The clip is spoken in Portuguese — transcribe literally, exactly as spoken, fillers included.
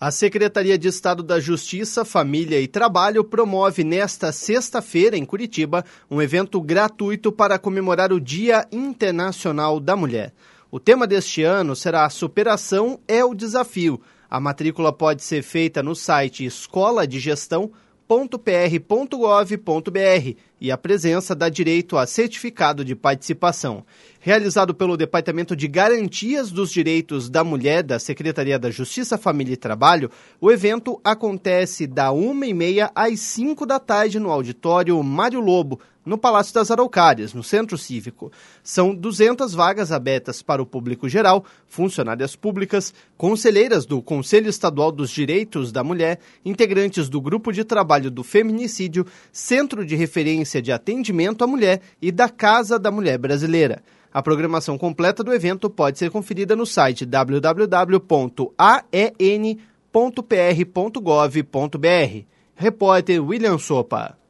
A Secretaria de Estado da Justiça, Família e Trabalho promove nesta sexta-feira, em Curitiba, um evento gratuito para comemorar o Dia Internacional da Mulher. O tema deste ano será Superação é o Desafio. A matrícula pode ser feita no site escola de gestão ponto p r ponto gov ponto b r e a presença dá direito a certificado de participação. Realizado pelo Departamento de Garantias dos Direitos da Mulher da Secretaria da Justiça, Família e Trabalho, o evento acontece da uma e meia às cinco da tarde no auditório Mário Lobo, no Palácio das Araucárias, no Centro Cívico. São duzentas vagas abertas para o público geral, funcionárias públicas, conselheiras do Conselho Estadual dos Direitos da Mulher, integrantes do Grupo de Trabalho do Feminicídio, Centro de Referência de Atendimento à Mulher e da Casa da Mulher Brasileira. A programação completa do evento pode ser conferida no site w w w ponto a e n ponto p r ponto gov ponto b r. Repórter William Sopa.